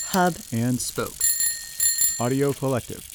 Hub and Spoke Audio Collective.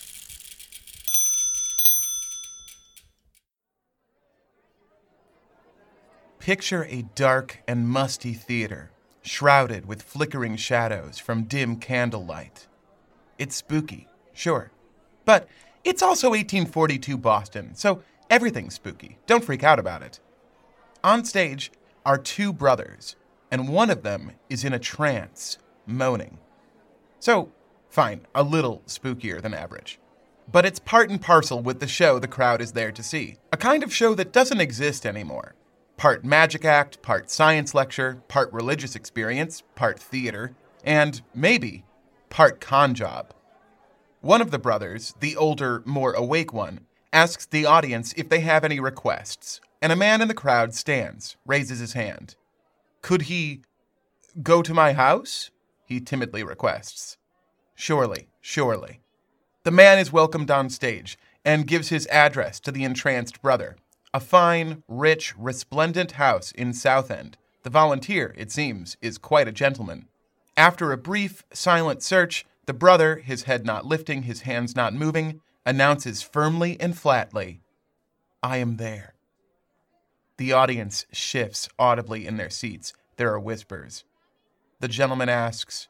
Picture a dark and musty theater, shrouded with flickering shadows from dim candlelight. It's spooky, sure, but it's also 1842 Boston, so everything's spooky. Don't freak out about it. On stage are two brothers, and one of them is in a trance, moaning. So, fine, a little spookier than average. But it's part and parcel with the show the crowd is there to see. A kind of show that doesn't exist anymore. Part magic act, part science lecture, part religious experience, part theater, and maybe part con job. One of the brothers, the older, more awake one, asks the audience if they have any requests, and a man in the crowd stands, raises his hand. Could he go to my house? He timidly requests. Surely, surely. The man is welcomed on stage and gives his address to the entranced brother. A fine, rich, resplendent house in Southend. The volunteer, it seems, is quite a gentleman. After a brief, silent search, the brother, his head not lifting, his hands not moving, announces firmly and flatly, "I am there." The audience shifts audibly in their seats. There are whispers. The gentleman asks,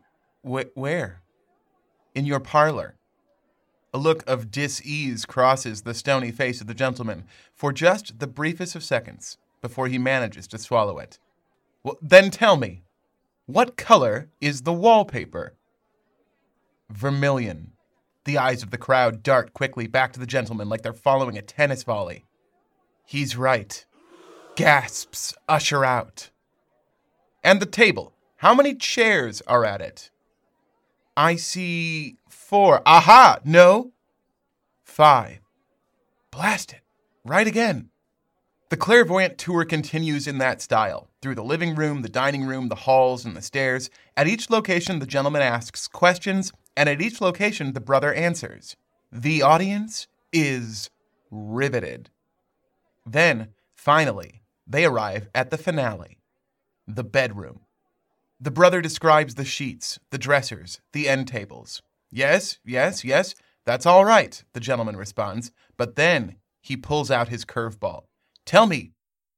"Where?" "In your parlor." A look of dis-ease crosses the stony face of the gentleman for just the briefest of seconds before he manages to swallow it. "Well, then tell me, what color is the wallpaper?" "Vermilion." The eyes of the crowd dart quickly back to the gentleman like they're following a tennis volley. "He's right." Gasps usher out. "And the table, how many chairs are at it?" "I see 4. Aha! No? 5. Blast it. Right again. The clairvoyant tour continues in that style, through the living room, the dining room, the halls, and the stairs. At each location, the gentleman asks questions, and at each location, the brother answers. The audience is riveted. Then, finally, they arrive at the finale, the bedroom. The brother describes the sheets, the dressers, the end tables. Yes, that's all right, the gentleman responds. But then he pulls out his curveball. "Tell me,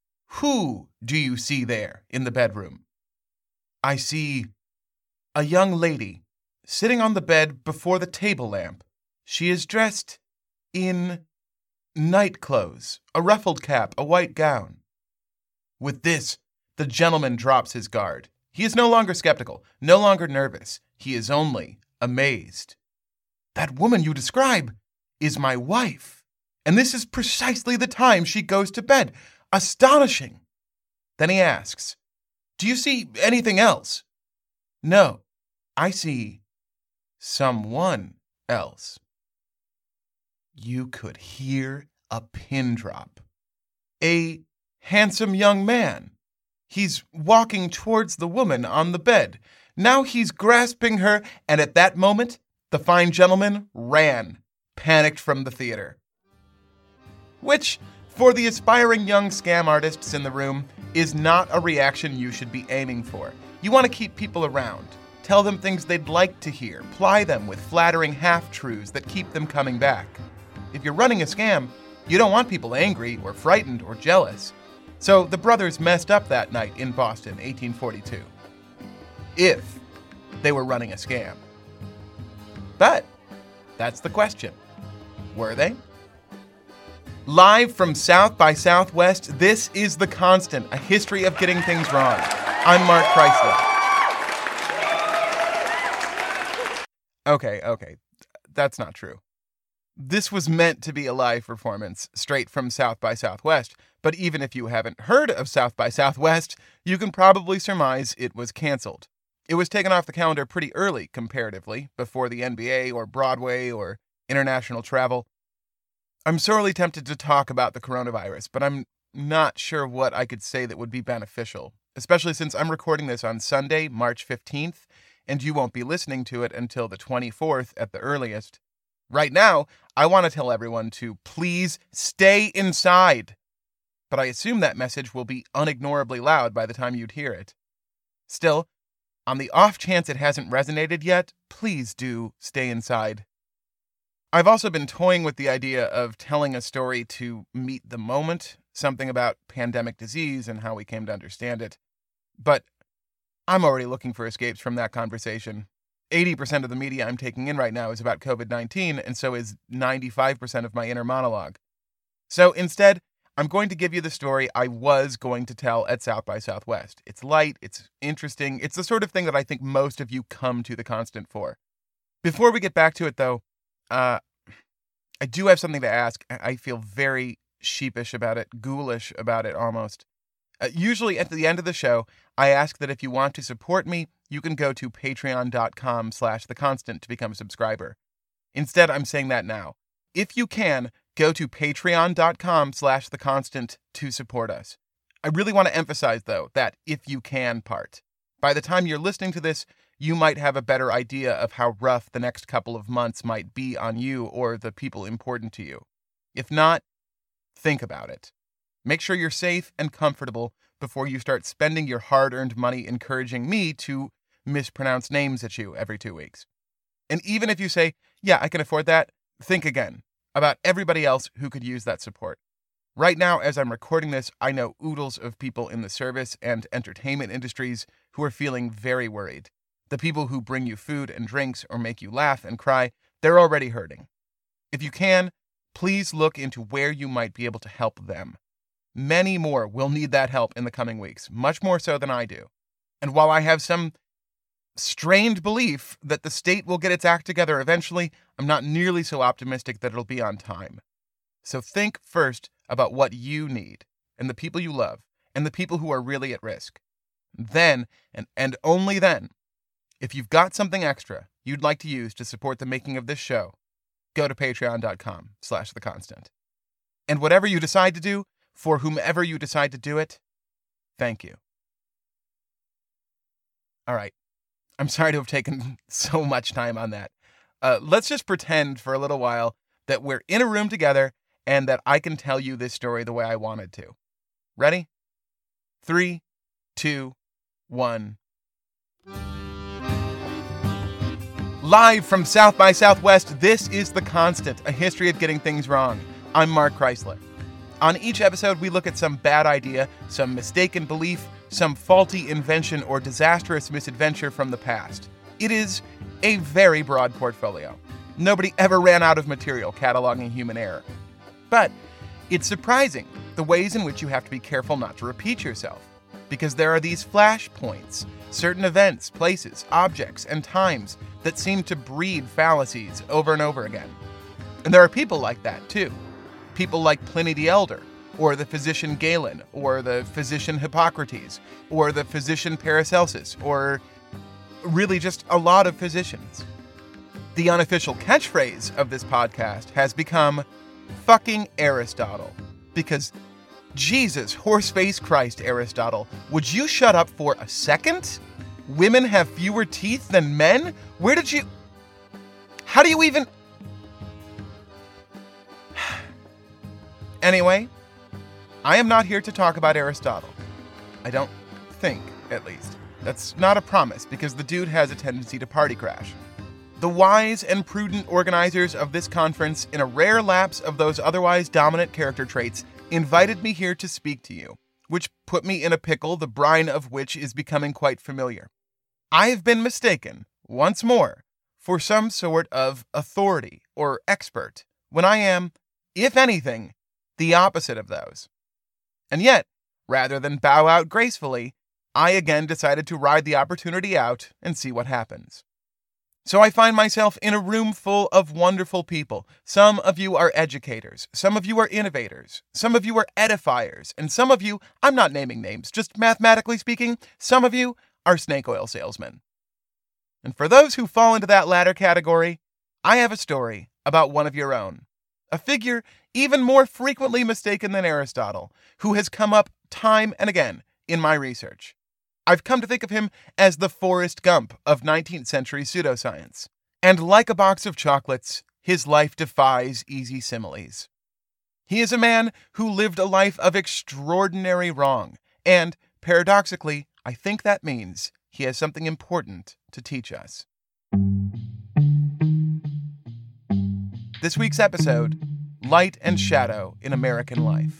who do you see there in the bedroom?" "I see a young lady sitting on the bed before the table lamp. She is dressed in night clothes, a ruffled cap, a white gown." With this, the gentleman drops his guard. He is no longer skeptical, no longer nervous. He is only amazed. "That woman you describe is my wife, and this is precisely the time she goes to bed. Astonishing." Then he asks, "Do you see anything else?" "No, I see someone else." You could hear a pin drop. A handsome young man. He's walking towards the woman on the bed. Now he's grasping her, and at that moment, the fine gentleman ran, panicked from the theater. Which, for the aspiring young scam artists in the room, is not a reaction you should be aiming for. You want to keep people around. Tell them things they'd like to hear. Ply them with flattering half-truths that keep them coming back. If you're running a scam, you don't want people angry or frightened or jealous. So the brothers messed up that night in Boston, 1842. If they were running a scam. But that's the question. Were they? Live from South by Southwest, this is The Constant, a history of getting things wrong. I'm Mark Chrysler. Okay, that's not true. This was meant to be a live performance, straight from South by Southwest, but even if you haven't heard of South by Southwest, you can probably surmise it was canceled. It was taken off the calendar pretty early, comparatively, before the NBA or Broadway or international travel. I'm sorely tempted to talk about the coronavirus, but I'm not sure what I could say that would be beneficial, especially since I'm recording this on Sunday, March 15th, and you won't be listening to it until the 24th at the earliest. Right now, I want to tell everyone to please stay inside. But I assume that message will be unignorably loud by the time you'd hear it. Still, On the off chance it hasn't resonated yet, please do stay inside. I've also been toying with the idea of telling a story to meet the moment, something about pandemic disease and how we came to understand it. But I'm already looking for escapes from that conversation. 80% of the media I'm taking in right now is about COVID-19, and so is 95% of my inner monologue. So instead, I'm going to give you the story I was going to tell at South by Southwest. It's light, it's interesting, it's the sort of thing that I think most of you come to The Constant for. Before we get back to it, though, I do have something to ask. I feel very sheepish about it, ghoulish about it almost. Usually at the end of the show, I ask that if you want to support me, you can go to patreon.com/theconstant to become a subscriber. Instead, I'm saying that now. If you can, go to patreon.com/theconstant to support us. I really want to emphasize, though, that if you can part. By the time you're listening to this, you might have a better idea of how rough the next couple of months might be on you or the people important to you. If not, think about it. Make sure you're safe and comfortable before you start spending your hard-earned money encouraging me to mispronounce names at you every 2 weeks. And even if you say, yeah, I can afford that, think again about everybody else who could use that support. Right now, as I'm recording this, I know oodles of people in the service and entertainment industries who are feeling very worried. The people who bring you food and drinks or make you laugh and cry, they're already hurting. If you can, please look into where you might be able to help them. Many more will need that help in the coming weeks, much more so than I do. And while I have some strained belief that the state will get its act together eventually, I'm not nearly so optimistic that it'll be on time. So think first about what you need, and the people you love, and the people who are really at risk. Then, and only then, if you've got something extra you'd like to use to support the making of this show, go to patreon.com/theconstant. And whatever you decide to do, for whomever you decide to do it, thank you. All right. I'm sorry to have taken so much time on that. Let's just pretend for a little while that we're in a room together and that I can tell you this story the way I wanted to. Ready? 3, 2, 1. Live from South by Southwest, this is The Constant, a history of getting things wrong. I'm Mark Chrysler. On each episode, we look at some bad idea, some mistaken belief, some faulty invention, or disastrous misadventure from the past. It is a very broad portfolio. Nobody ever ran out of material cataloging human error. But it's surprising the ways in which you have to be careful not to repeat yourself, because there are these flashpoints, certain events, places, objects, and times that seem to breed fallacies over and over again. And there are people like that, too. People like Pliny the Elder, or the physician Galen, or the physician Hippocrates, or the physician Paracelsus, or really just a lot of physicians. The unofficial catchphrase of this podcast has become fucking Aristotle. Because Jesus, horseface Christ, Aristotle, would you shut up for a second? Women have fewer teeth than men? How do you even... Anyway, I am not here to talk about Aristotle. I don't think, at least. That's not a promise, because the dude has a tendency to party crash. The wise and prudent organizers of this conference, in a rare lapse of those otherwise dominant character traits, invited me here to speak to you, which put me in a pickle the brine of which is becoming quite familiar. I have been mistaken, once more, for some sort of authority or expert, when I am, if anything, the opposite of those. And yet, rather than bow out gracefully, I again decided to ride the opportunity out and see what happens. So I find myself in a room full of wonderful people. Some of you are educators, some of you are innovators, some of you are edifiers, and some of you, I'm not naming names, just mathematically speaking, some of you are snake oil salesmen. And for those who fall into that latter category, I have a story about one of your own. A figure even more frequently mistaken than Aristotle, who has come up time and again in my research. I've come to think of him as the Forrest Gump of 19th century pseudoscience. And like a box of chocolates, his life defies easy similes. He is a man who lived a life of extraordinary wrong, and, paradoxically, I think that means he has something important to teach us. This week's episode, Light and Shadow in American Life.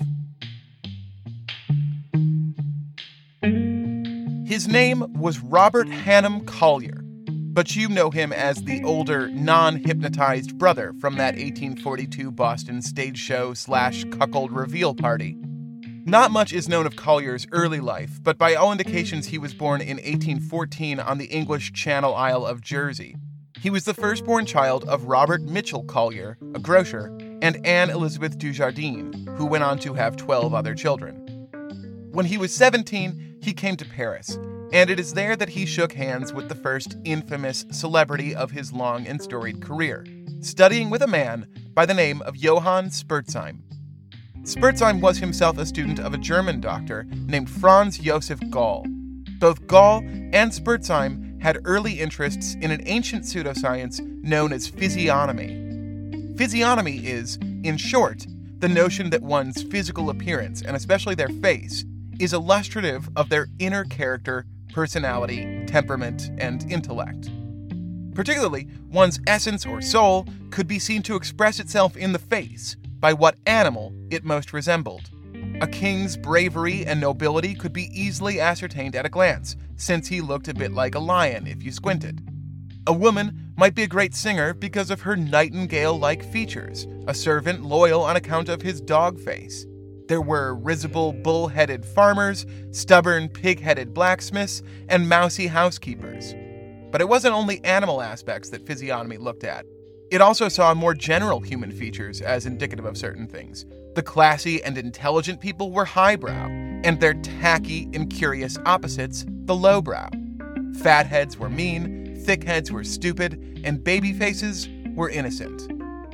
His name was Robert Hannum Collier, but you know him as the older, non-hypnotized brother from that 1842 Boston stage show / cuckold reveal party. Not much is known of Collier's early life, but by all indications he was born in 1814 on the English Channel Isle of Jersey. He was the firstborn child of Robert Mitchell Collier, a grocer, and Anne Elizabeth Dujardin, who went on to have 12 other children. When he was 17, he came to Paris, and it is there that he shook hands with the first infamous celebrity of his long and storied career, studying with a man by the name of Johann Spurzheim. Spurzheim was himself a student of a German doctor named Franz Josef Gall. Both Gall and Spurzheim had early interests in an ancient pseudoscience known as physiognomy. Physiognomy is, in short, the notion that one's physical appearance, and especially their face, is illustrative of their inner character, personality, temperament, and intellect. Particularly, one's essence or soul could be seen to express itself in the face by what animal it most resembled. A king's bravery and nobility could be easily ascertained at a glance, since he looked a bit like a lion if you squinted. A woman might be a great singer because of her nightingale-like features, a servant loyal on account of his dog face. There were risible, bull-headed farmers, stubborn, pig-headed blacksmiths, and mousy housekeepers. But it wasn't only animal aspects that physiognomy looked at. It also saw more general human features as indicative of certain things. The classy and intelligent people were highbrow, and their tacky and curious opposites, the lowbrow. Fat heads were mean, thick heads were stupid, and baby faces were innocent.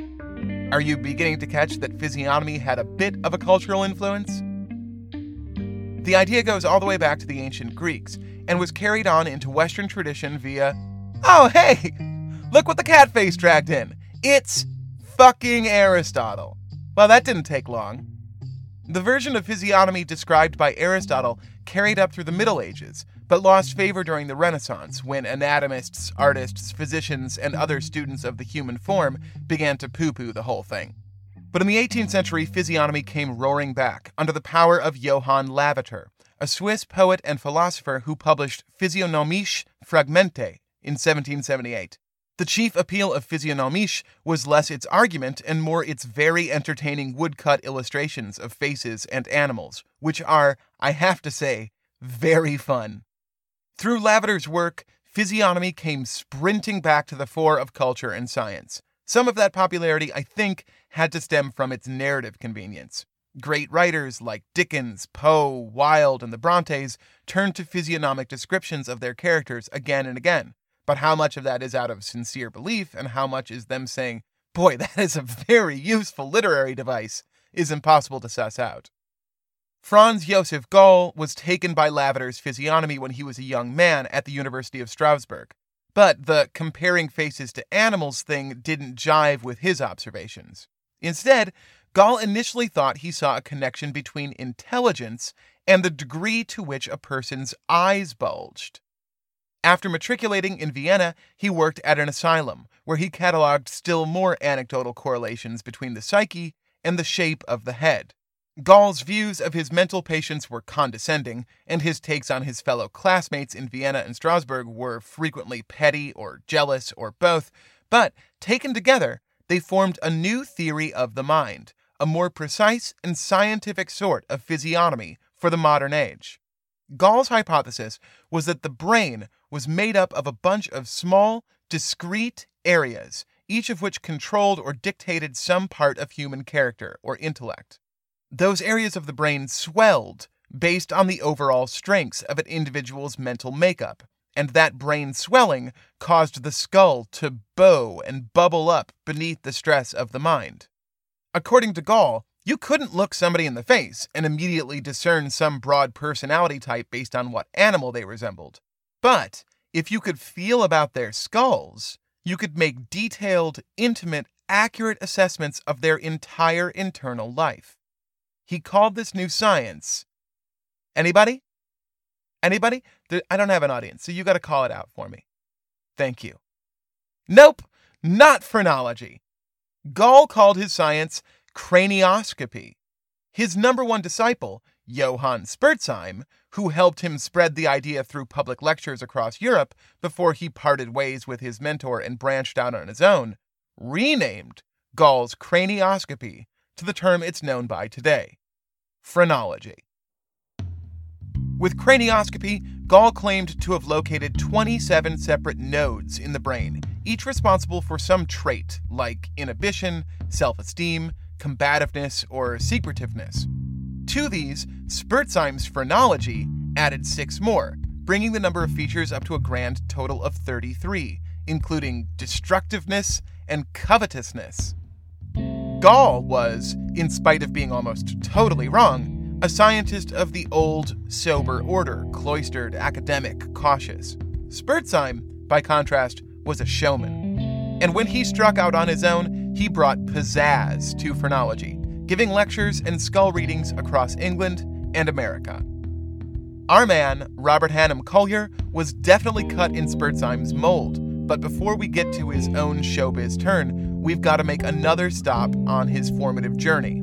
Are you beginning to catch that physiognomy had a bit of a cultural influence? The idea goes all the way back to the ancient Greeks, and was carried on into Western tradition via, oh hey! Look what the cat face dragged in. It's fucking Aristotle. Well, that didn't take long. The version of physiognomy described by Aristotle carried up through the Middle Ages, but lost favor during the Renaissance when anatomists, artists, physicians, and other students of the human form began to poo-poo the whole thing. But in the 18th century, physiognomy came roaring back under the power of Johann Lavater, a Swiss poet and philosopher who published Physiognomische Fragmente in 1778. The chief appeal of Physiognomische was less its argument and more its very entertaining woodcut illustrations of faces and animals, which are, I have to say, very fun. Through Lavater's work, physiognomy came sprinting back to the fore of culture and science. Some of that popularity, I think, had to stem from its narrative convenience. Great writers like Dickens, Poe, Wilde, and the Brontes turned to physiognomic descriptions of their characters again and again. But how much of that is out of sincere belief and how much is them saying, boy, that is a very useful literary device, is impossible to suss out. Franz Josef Gall was taken by Lavater's physiognomy when he was a young man at the University of Strasbourg. But the comparing faces to animals thing didn't jive with his observations. Instead, Gall initially thought he saw a connection between intelligence and the degree to which a person's eyes bulged. After matriculating in Vienna, he worked at an asylum, where he cataloged still more anecdotal correlations between the psyche and the shape of the head. Gall's views of his mental patients were condescending, and his takes on his fellow classmates in Vienna and Strasbourg were frequently petty or jealous or both, but taken together, they formed a new theory of the mind, a more precise and scientific sort of physiognomy for the modern age. Gall's hypothesis was that the brain was made up of a bunch of small, discrete areas, each of which controlled or dictated some part of human character or intellect. Those areas of the brain swelled based on the overall strengths of an individual's mental makeup, and that brain swelling caused the skull to bow and bubble up beneath the stress of the mind. According to Gall, you couldn't look somebody in the face and immediately discern some broad personality type based on what animal they resembled. But if you could feel about their skulls, you could make detailed, intimate, accurate assessments of their entire internal life. He called this new science. Anybody? I don't have an audience, so you got to call it out for me. Thank you. Nope, not phrenology. Gall called his science cranioscopy. His number one disciple, Johann Spurzheim, who helped him spread the idea through public lectures across Europe before he parted ways with his mentor and branched out on his own, renamed Gall's cranioscopy to the term it's known by today, phrenology. With cranioscopy, Gall claimed to have located 27 separate nodes in the brain, each responsible for some trait like inhibition, self-esteem, combativeness, or secretiveness. To these, Spurzheim's phrenology added 6 more, bringing the number of features up to a grand total of 33, including destructiveness and covetousness. Gall was, in spite of being almost totally wrong, a scientist of the old, sober order, cloistered, academic, cautious. Spurzheim, by contrast, was a showman. And when he struck out on his own, he brought pizzazz to phrenology, giving lectures and skull readings across England and America. Our man, Robert Hannam Collier, was definitely cut in Spurzheim's mold, but before we get to his own showbiz turn, we've got to make another stop on his formative journey.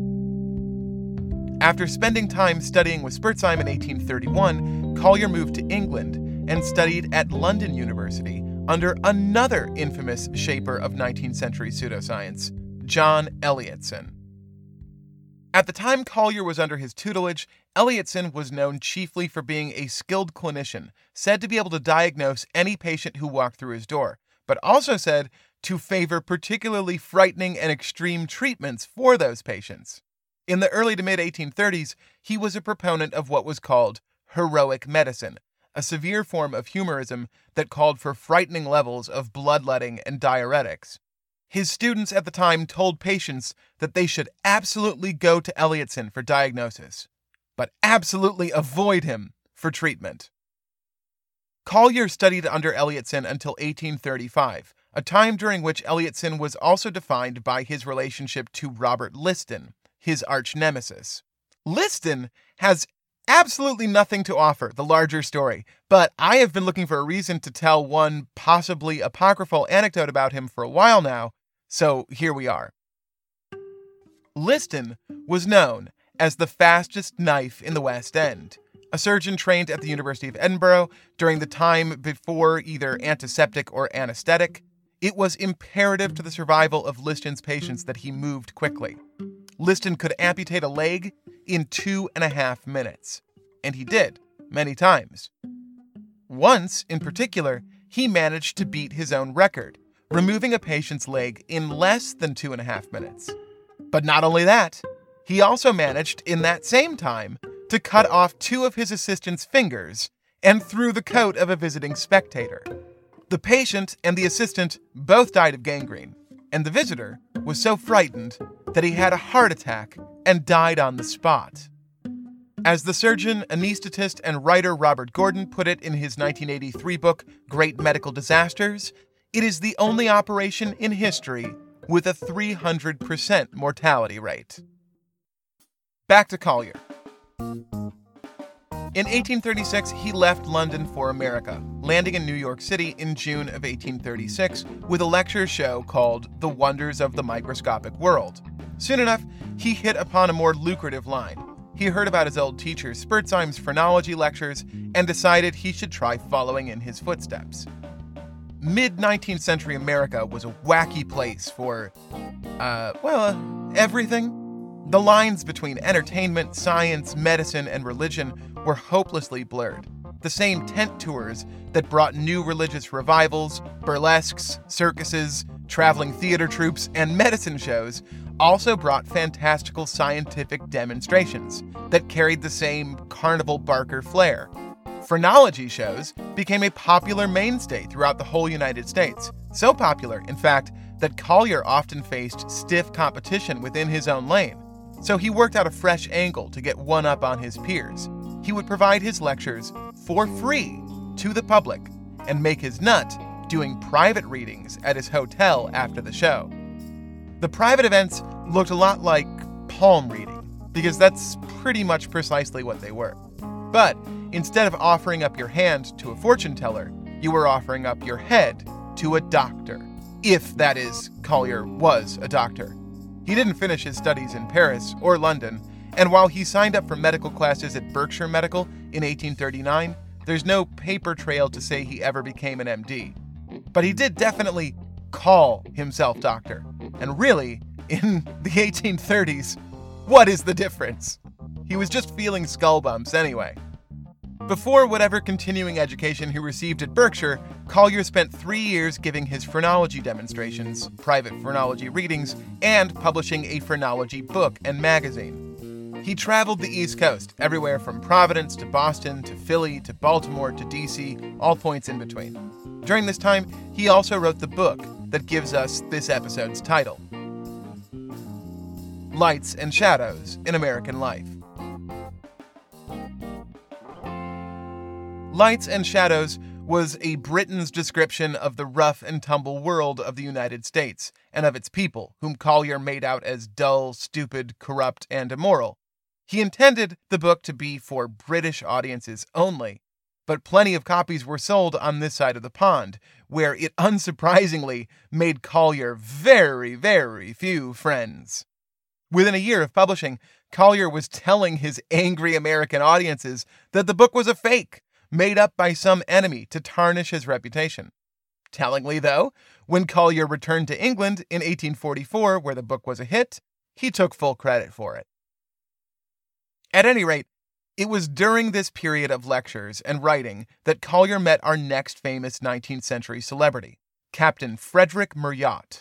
After spending time studying with Spurzheim in 1831, Collier moved to England and studied at London University under another infamous shaper of 19th century pseudoscience, John Elliotson. At the time Collier was under his tutelage, Elliotson was known chiefly for being a skilled clinician, said to be able to diagnose any patient who walked through his door, but also said to favor particularly frightening and extreme treatments for those patients. In the early to mid-1830s, he was a proponent of what was called heroic medicine, a severe form of humorism that called for frightening levels of bloodletting and diuretics. His students at the time told patients that they should absolutely go to Elliotson for diagnosis, but absolutely avoid him for treatment. Collier studied under Elliotson until 1835, a time during which Elliotson was also defined by his relationship to Robert Liston, his arch-nemesis. Liston has absolutely nothing to offer the larger story, but I have been looking for a reason to tell one possibly apocryphal anecdote about him for a while now, so here we are. Liston was known as the fastest knife in the West End, a surgeon trained at the University of Edinburgh during the time before either antiseptic or anesthetic. It was imperative to the survival of Liston's patients that he moved quickly. Liston could amputate a leg in 2.5 minutes, and he did, many times. Once, in particular, he managed to beat his own record, removing a patient's leg in less than 2.5 minutes. But not only that, he also managed, in that same time, to cut off 2 of his assistant's fingers and through the coat of a visiting spectator. The patient and the assistant both died of gangrene, and the visitor was so frightened that he had a heart attack and died on the spot. As the surgeon, anesthetist, and writer Robert Gordon put it in his 1983 book, Great Medical Disasters, it is the only operation in history with a 300% mortality rate. Back to Collier. In 1836, he left London for America, landing in New York City in June of 1836 with a lecture show called The Wonders of the Microscopic World. Soon enough, he hit upon a more lucrative line. He heard about his old teacher Spurzheim's phrenology lectures and decided he should try following in his footsteps. Mid-19th century America was a wacky place for, everything. The lines between entertainment, science, medicine, and religion were hopelessly blurred. The same tent tours that brought new religious revivals, burlesques, circuses, traveling theater troupes, and medicine shows also brought fantastical scientific demonstrations that carried the same carnival barker flair. Phrenology shows became a popular mainstay throughout the whole United States. So popular, in fact, that Collier often faced stiff competition within his own lane. So he worked out a fresh angle to get one up on his peers. He would provide his lectures for free to the public and make his nut doing private readings at his hotel after the show. The private events looked a lot like palm reading, because that's pretty much precisely what they were. But instead of offering up your hand to a fortune teller, you were offering up your head to a doctor. If, that is, Collier was a doctor. He didn't finish his studies in Paris or London, and while he signed up for medical classes at Berkshire Medical in 1839, there's no paper trail to say he ever became an MD. But he did definitely call himself doctor. And really, in the 1830s, what is the difference? He was just feeling skull bumps anyway. Before whatever continuing education he received at Berkshire, Collier spent 3 years giving his phrenology demonstrations, private phrenology readings, and publishing a phrenology book and magazine. He traveled the East Coast, everywhere from Providence to Boston to Philly to Baltimore to DC, all points in between. During this time, he also wrote the book that gives us this episode's title, Lights and Shadows in American Life. Lights and Shadows was a Briton's description of the rough and tumble world of the United States and of its people, whom Collier made out as dull, stupid, corrupt, and immoral. He intended the book to be for British audiences only, but plenty of copies were sold on this side of the pond, where it unsurprisingly made Collier very, very few friends. Within a year of publishing, Collier was telling his angry American audiences that the book was a fake, made up by some enemy to tarnish his reputation. Tellingly, though, when Collier returned to England in 1844, where the book was a hit, he took full credit for it. At any rate, it was during this period of lectures and writing that Collier met our next famous 19th century celebrity, Captain Frederick Marryat.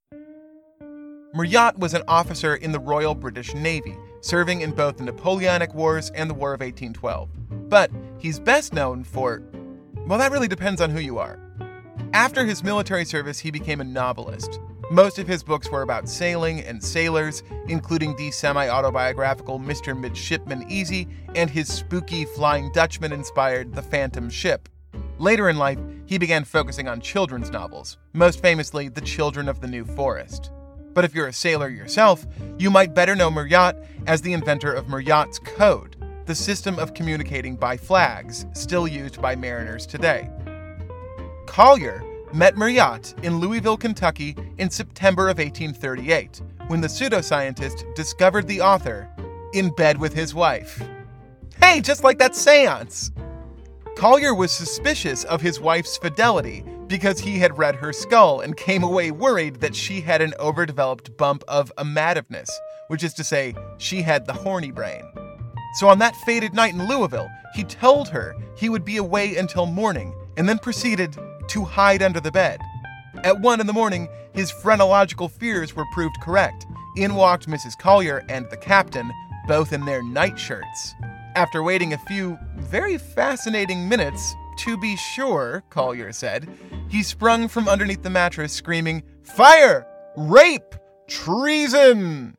Marryat was an officer in the Royal British Navy, serving in both the Napoleonic Wars and the War of 1812. But he's best known for, well, that really depends on who you are. After his military service, he became a novelist. Most of his books were about sailing and sailors, including the semi-autobiographical Mr. Midshipman Easy and his spooky Flying Dutchman-inspired The Phantom Ship. Later in life, he began focusing on children's novels, most famously The Children of the New Forest. But if you're a sailor yourself, you might better know Marryat as the inventor of Marryat's Code, the system of communicating by flags still used by mariners today. Collier met Marryat in Louisville, Kentucky in September of 1838, when the pseudoscientist discovered the author in bed with his wife. Hey, just like that seance! Collier was suspicious of his wife's fidelity because he had read her skull and came away worried that she had an overdeveloped bump of amativeness, which is to say, she had the horny brain. So on that fated night in Louisville, he told her he would be away until morning and then proceeded to hide under the bed. At 1 a.m, his phrenological fears were proved correct. In walked Mrs. Collier and the captain, both in their nightshirts. After waiting a few very fascinating minutes, to be sure, Collier said, he sprung from underneath the mattress screaming, "Fire! Rape! Treason!"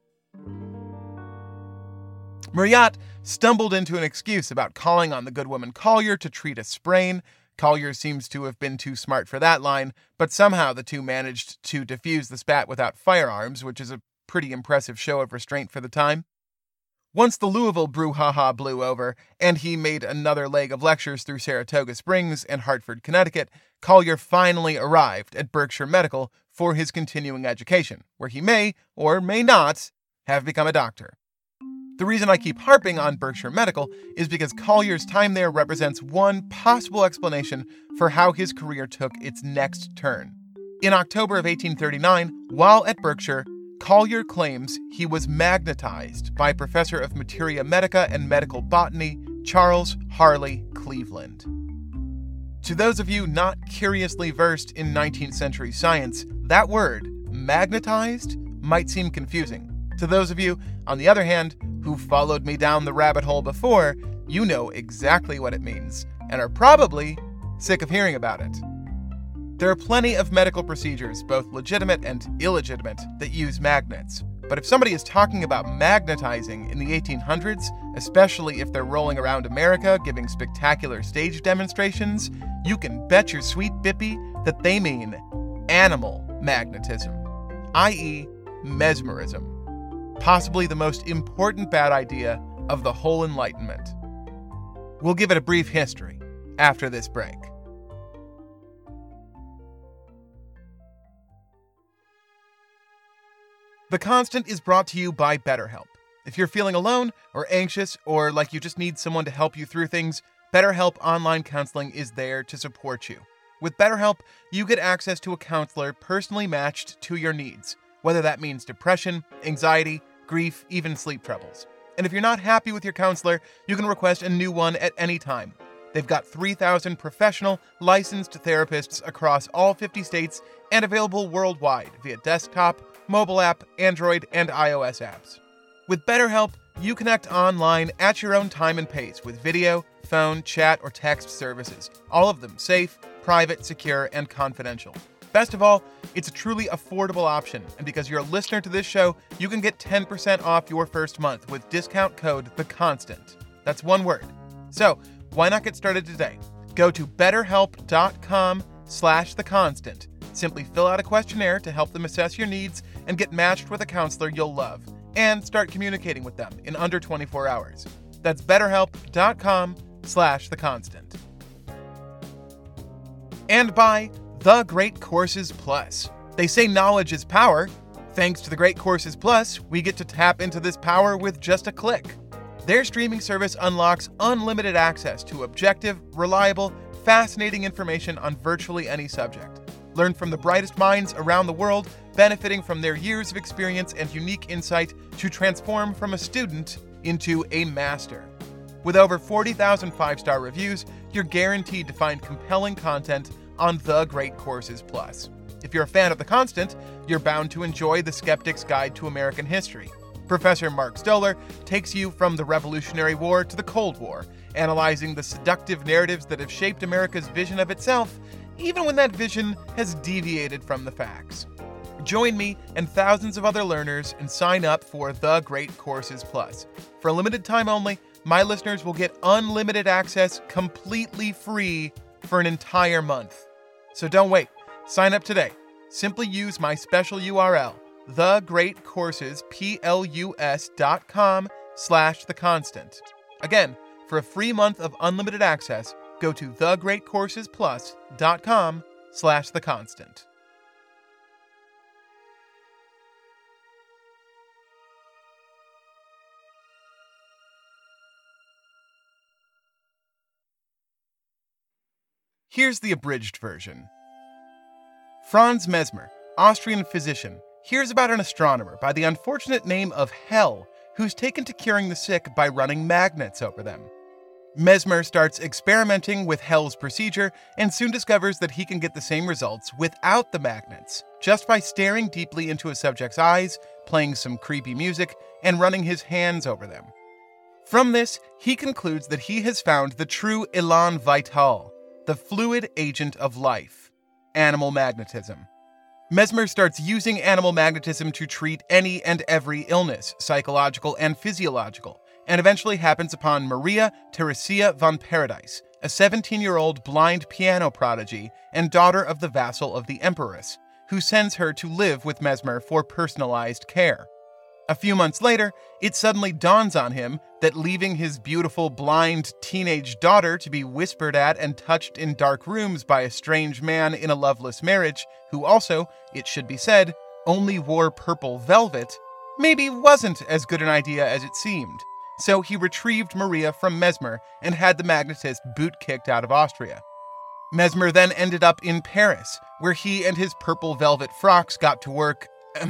Marryat stumbled into an excuse about calling on the good woman Collier to treat a sprain. Collier seems to have been too smart for that line, but somehow the two managed to defuse the spat without firearms, which is a pretty impressive show of restraint for the time. Once the Louisville brouhaha blew over, and he made another leg of lectures through Saratoga Springs and Hartford, Connecticut, Collier finally arrived at Berkshire Medical for his continuing education, where he may, or may not, have become a doctor. The reason I keep harping on Berkshire Medical is because Collier's time there represents one possible explanation for how his career took its next turn. In October of 1839, while at Berkshire, Collier claims he was magnetized by Professor of Materia Medica and Medical Botany, Charles Harley Cleveland. To those of you not curiously versed in 19th century science, that word, magnetized, might seem confusing. To those of you, on the other hand, who followed me down the rabbit hole before, you know exactly what it means, and are probably sick of hearing about it. There are plenty of medical procedures, both legitimate and illegitimate, that use magnets. But if somebody is talking about magnetizing in the 1800s, especially if they're rolling around America giving spectacular stage demonstrations, you can bet your sweet bippy that they mean animal magnetism, i.e. mesmerism. Possibly the most important bad idea of the whole Enlightenment. We'll give it a brief history after this break. The Constant is brought to you by BetterHelp. If you're feeling alone or anxious or like you just need someone to help you through things, BetterHelp Online Counseling is there to support you. With BetterHelp, you get access to a counselor personally matched to your needs, whether that means depression, anxiety, grief, even sleep troubles. And if you're not happy with your counselor, you can request a new one at any time. They've got 3,000 professional, licensed therapists across all 50 states and available worldwide via desktop, mobile app, Android, and iOS apps. With BetterHelp, you connect online at your own time and pace with video, phone, chat, or text services, all of them safe, private, secure, and confidential. Best of all, it's a truly affordable option, and because you're a listener to this show, you can get 10% off your first month with discount code THECONSTANT. That's one word. So, why not get started today? Go to betterhelp.com/theconstant. Simply fill out a questionnaire to help them assess your needs and get matched with a counselor you'll love, and start communicating with them in under 24 hours. That's betterhelp.com/theconstant. And by The Great Courses Plus. They say knowledge is power. Thanks to The Great Courses Plus, we get to tap into this power with just a click. Their streaming service unlocks unlimited access to objective, reliable, fascinating information on virtually any subject. Learn from the brightest minds around the world, benefiting from their years of experience and unique insight to transform from a student into a master. With over 40,000 five-star reviews, you're guaranteed to find compelling content on The Great Courses Plus. If you're a fan of The Constant, you're bound to enjoy The Skeptic's Guide to American History. Professor Mark Stoller takes you from the Revolutionary War to the Cold War, analyzing the seductive narratives that have shaped America's vision of itself, even when that vision has deviated from the facts. Join me and thousands of other learners and sign up for The Great Courses Plus. For a limited time only, my listeners will get unlimited access completely free for an entire month. So don't wait. Sign up today. Simply use my special URL, thegreatcoursesplus.com/theconstant. Again, for a free month of unlimited access, go to thegreatcoursesplus.com/theconstant. Here's the abridged version. Franz Mesmer, Austrian physician, hears about an astronomer by the unfortunate name of Hell, who's taken to curing the sick by running magnets over them. Mesmer starts experimenting with Hell's procedure and soon discovers that he can get the same results without the magnets, just by staring deeply into a subject's eyes, playing some creepy music, and running his hands over them. From this, he concludes that he has found the true élan vital, the fluid agent of life, animal magnetism. Mesmer starts using animal magnetism to treat any and every illness, psychological and physiological, and eventually happens upon Maria Theresia von Paradise, a 17-year-old blind piano prodigy and daughter of the vassal of the Empress, who sends her to live with Mesmer for personalized care. A few months later, it suddenly dawns on him that leaving his beautiful blind teenage daughter to be whispered at and touched in dark rooms by a strange man in a loveless marriage, who also, it should be said, only wore purple velvet, maybe wasn't as good an idea as it seemed. So he retrieved Maria from Mesmer and had the magnetist boot-kicked out of Austria. Mesmer then ended up in Paris, where he and his purple velvet frocks got to work,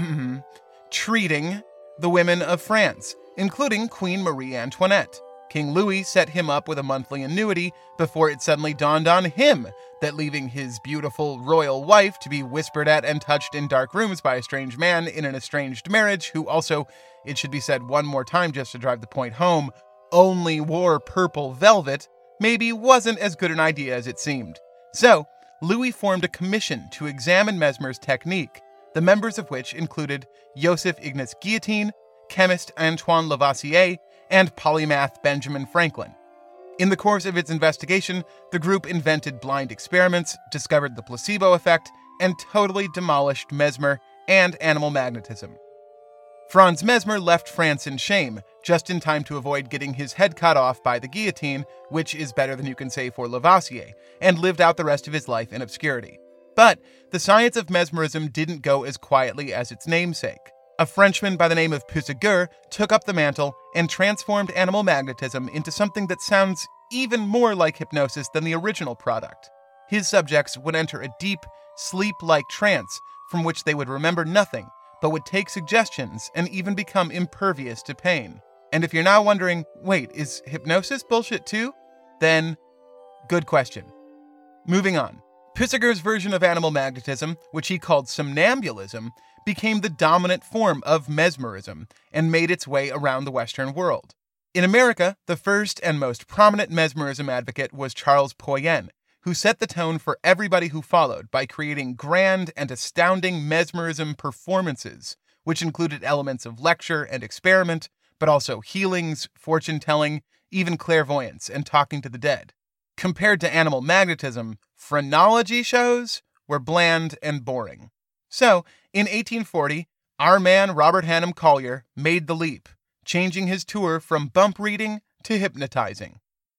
treating the women of France, including Queen Marie Antoinette. King Louis set him up with a monthly annuity before it suddenly dawned on him that leaving his beautiful royal wife to be whispered at and touched in dark rooms by a strange man in an estranged marriage, who also, it should be said one more time just to drive the point home, only wore purple velvet, maybe wasn't as good an idea as it seemed. So, Louis formed a commission to examine Mesmer's technique, the members of which included Joseph Ignace Guillotin, chemist Antoine Lavoisier, and polymath Benjamin Franklin. In the course of its investigation, the group invented blind experiments, discovered the placebo effect, and totally demolished Mesmer and animal magnetism. Franz Mesmer left France in shame, just in time to avoid getting his head cut off by the guillotine, which is better than you can say for Lavoisier, and lived out the rest of his life in obscurity. But the science of mesmerism didn't go as quietly as its namesake. A Frenchman by the name of Puysegur took up the mantle and transformed animal magnetism into something that sounds even more like hypnosis than the original product. His subjects would enter a deep, sleep-like trance from which they would remember nothing, but would take suggestions and even become impervious to pain. And if you're now wondering, wait, is hypnosis bullshit too? Then, good question. Moving on. Puysegur's version of animal magnetism, which he called somnambulism, became the dominant form of mesmerism and made its way around the Western world. In America, the first and most prominent mesmerism advocate was Charles Poyen, who set the tone for everybody who followed by creating grand and astounding mesmerism performances, which included elements of lecture and experiment, but also healings, fortune-telling, even clairvoyance and talking to the dead. Compared to animal magnetism, phrenology shows were bland and boring. So, in 1840, our man Robert Hannam Collier made the leap, changing his tour from bump reading to hypnotizing.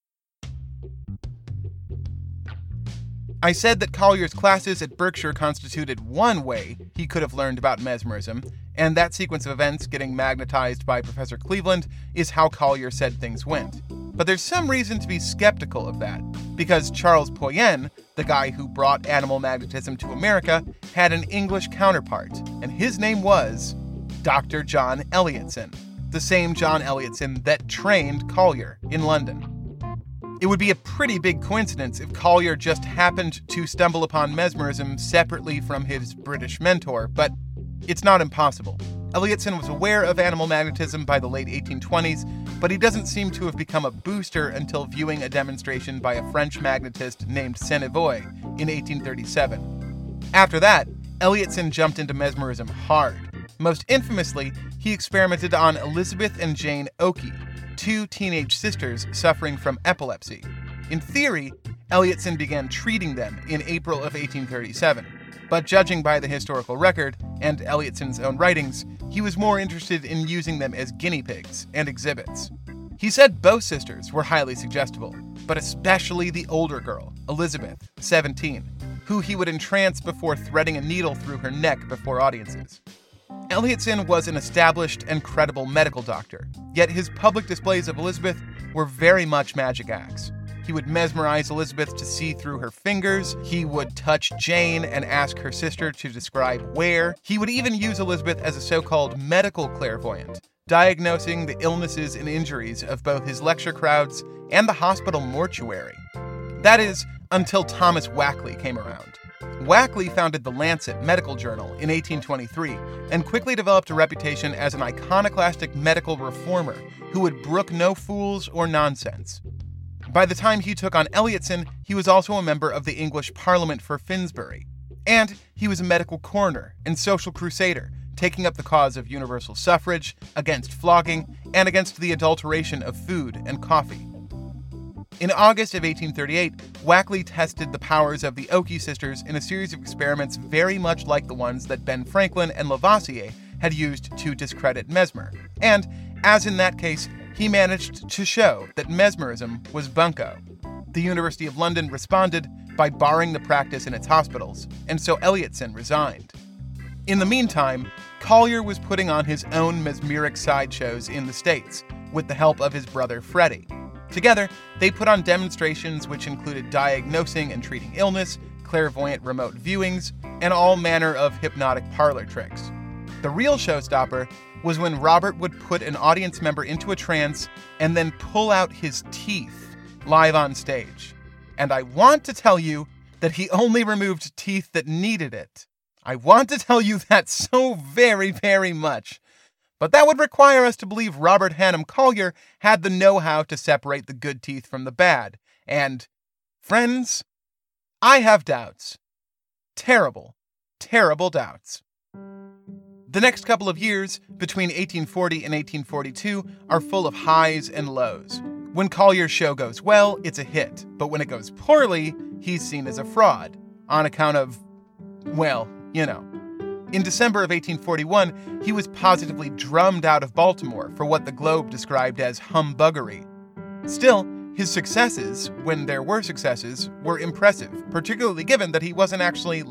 I said that Collier's classes at Berkshire constituted one way he could have learned about mesmerism, and that sequence of events getting magnetized by Professor Cleveland is how Collier said things went. But there's some reason to be skeptical of that, because Charles Poyen, the guy who brought animal magnetism to America, had an English counterpart, and his name was Dr. John Elliotson, the same John Elliotson that trained Collier in London. It would be a pretty big coincidence if Collier just happened to stumble upon mesmerism separately from his British mentor, but it's not impossible. Elliotson was aware of animal magnetism by the late 1820s, but he doesn't seem to have become a booster until viewing a demonstration by a French magnetist named Sennevoy in 1837. After that, Elliotson jumped into mesmerism hard. Most infamously, he experimented on Elizabeth and Jane Oakey, two teenage sisters suffering from epilepsy. In theory, Elliotson began treating them in April of 1837, but judging by the historical record and Elliotson's own writings, he was more interested in using them as guinea pigs and exhibits. He said both sisters were highly suggestible, but especially the older girl, Elizabeth, 17, who he would entrance before threading a needle through her neck before audiences. Elliotson was an established and credible medical doctor, yet his public displays of Elizabeth were very much magic acts. He would mesmerize Elizabeth to see through her fingers. He would touch Jane and ask her sister to describe where. He would even use Elizabeth as a so-called medical clairvoyant, diagnosing the illnesses and injuries of both his lecture crowds and the hospital mortuary. That is, until Thomas Wackley came around. Wackley founded the Lancet medical journal in 1823 and quickly developed a reputation as an iconoclastic medical reformer who would brook no fools or nonsense. By the time he took on Elliotson, he was also a member of the English Parliament for Finsbury. And he was a medical coroner and social crusader, taking up the cause of universal suffrage, against flogging, and against the adulteration of food and coffee. In August of 1838, Wackley tested the powers of the Oakey sisters in a series of experiments very much like the ones that Ben Franklin and Lavoisier had used to discredit Mesmer. And, as in that case, he managed to show that mesmerism was bunco. The University of London responded by barring the practice in its hospitals, and so Elliotson resigned. In the meantime, Collier was putting on his own mesmeric sideshows in the States, with the help of his brother Freddie. Together, they put on demonstrations which included diagnosing and treating illness, clairvoyant remote viewings, and all manner of hypnotic parlor tricks. The real showstopper was when Robert would put an audience member into a trance and then pull out his teeth live on stage. And I want to tell you that he only removed teeth that needed it. I want to tell you that so very, very much. But that would require us to believe Robert Hannam Collier had the know-how to separate the good teeth from the bad. And, friends, I have doubts. Terrible, terrible doubts. The next couple of years, between 1840 and 1842, are full of highs and lows. When Collier's show goes well, it's a hit. But when it goes poorly, he's seen as a fraud. On account of, well, you know. In December of 1841, he was positively drummed out of Baltimore for what the Globe described as humbuggery. Still, his successes, when there were successes, were impressive, particularly given that he wasn't actually,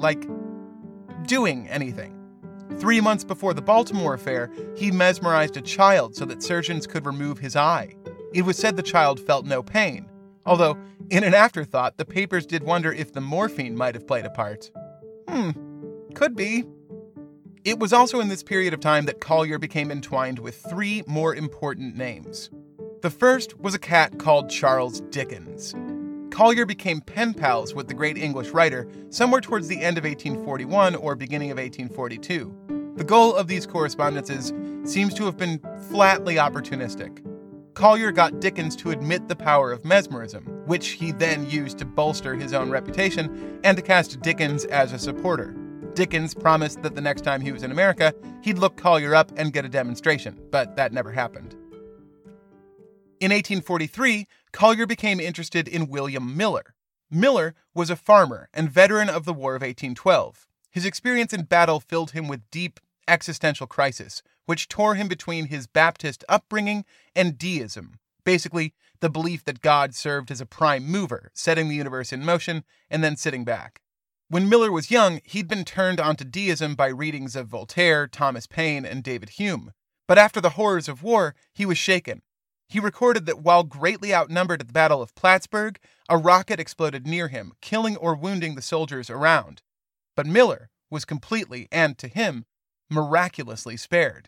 doing anything. 3 months before the Baltimore affair, he mesmerized a child so that surgeons could remove his eye. It was said the child felt no pain, although, in an afterthought, the papers did wonder if the morphine might have played a part. Could be. It was also in this period of time that Collier became entwined with 3 more important names. The first was a cat called Charles Dickens. Collier became pen pals with the great English writer somewhere towards the end of 1841 or beginning of 1842. The goal of these correspondences seems to have been flatly opportunistic. Collier got Dickens to admit the power of mesmerism, which he then used to bolster his own reputation and to cast Dickens as a supporter. Dickens promised that the next time he was in America, he'd look Collier up and get a demonstration, but that never happened. In 1843, Collier became interested in William Miller. Miller was a farmer and veteran of the War of 1812. His experience in battle filled him with deep existential crisis, which tore him between his Baptist upbringing and deism, basically the belief that God served as a prime mover, setting the universe in motion and then sitting back. When Miller was young, he'd been turned onto deism by readings of Voltaire, Thomas Paine, and David Hume. But after the horrors of war, he was shaken. He recorded that while greatly outnumbered at the Battle of Plattsburgh, a rocket exploded near him, killing or wounding the soldiers around. But Miller was completely, and to him, miraculously spared.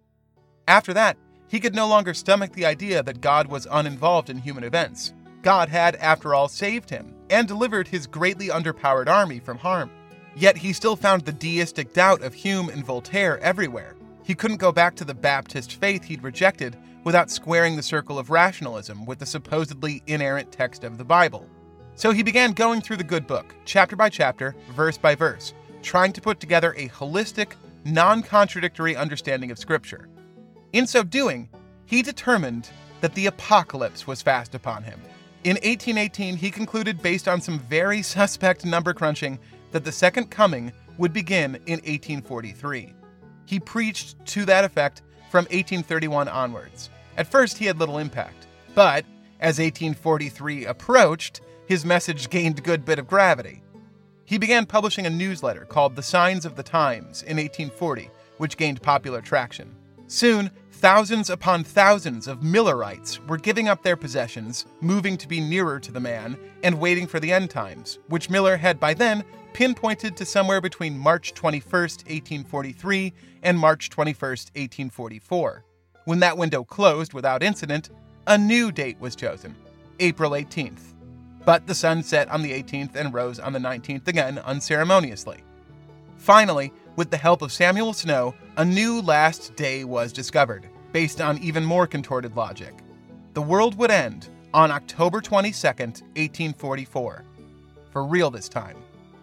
After that, he could no longer stomach the idea that God was uninvolved in human events. God had, after all, saved him and delivered his greatly underpowered army from harm. Yet he still found the deistic doubt of Hume and Voltaire everywhere. He couldn't go back to the Baptist faith he'd rejected without squaring the circle of rationalism with the supposedly inerrant text of the Bible. So he began going through the good book, chapter by chapter, verse by verse, trying to put together a holistic, non-contradictory understanding of Scripture. In so doing, he determined that the apocalypse was fast upon him. In 1818, he concluded, based on some very suspect number crunching, that the Second Coming would begin in 1843. He preached to that effect from 1831 onwards. At first, he had little impact, but as 1843 approached, his message gained a good bit of gravity. He began publishing a newsletter called The Signs of the Times in 1840, which gained popular traction. Soon, thousands upon thousands of Millerites were giving up their possessions, moving to be nearer to the man, and waiting for the end times, which Miller had by then pinpointed to somewhere between March 21st, 1843 and March 21st, 1844. When that window closed without incident, a new date was chosen, April 18th. But the sun set on the 18th and rose on the 19th again unceremoniously. Finally, with the help of Samuel Snow, a new last day was discovered, based on even more contorted logic. The world would end on October 22nd, 1844. For real this time.